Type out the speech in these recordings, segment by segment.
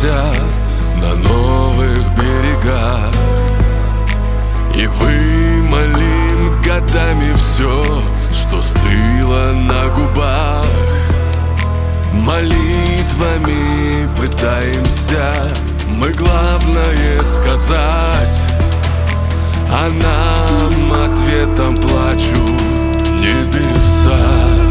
пытаемся на новых берегах, и вымолим годами все, что стыло на губах. Молитвами пытаемся мы главное сказать, а нам ответом плачут небеса.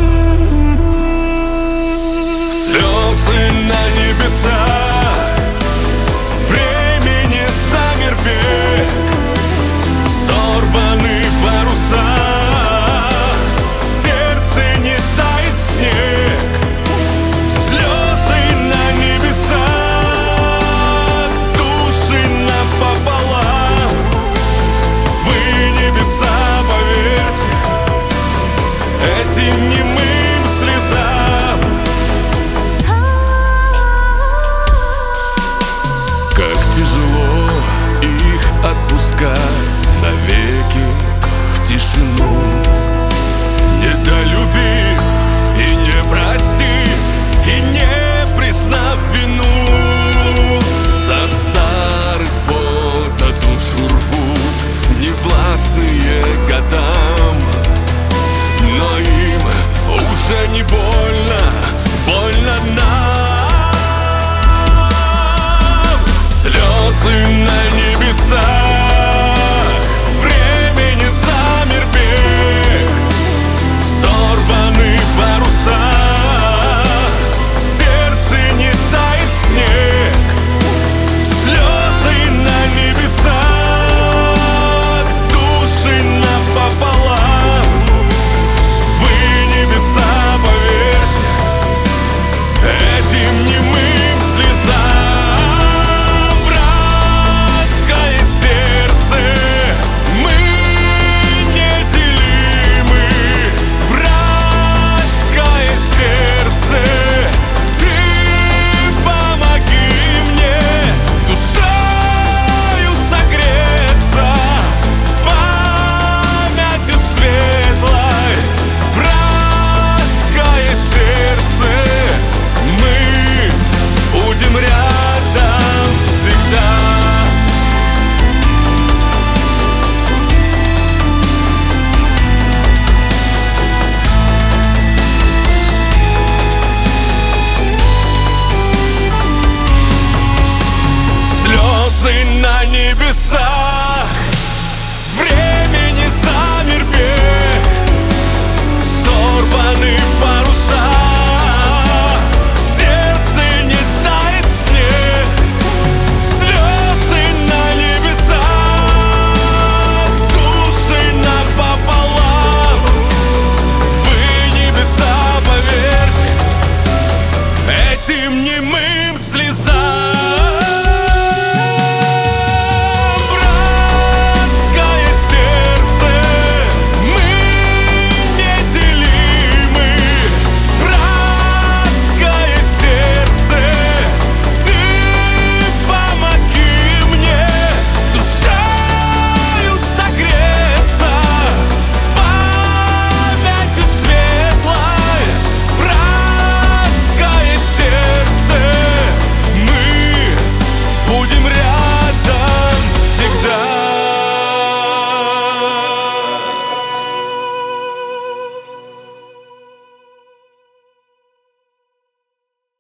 Слезы на небесах, времени замер бег, сорваны паруса, в сердце не тает снег. Слезы на небесах, души напополам. Вы, небеса, поверьте этим немым слезам. Как тяжело их отпускать навеки в тишину, недолюбив и не простив, и не признав вину. Со старых фото душу рвут невластные годам, но им уже не больно.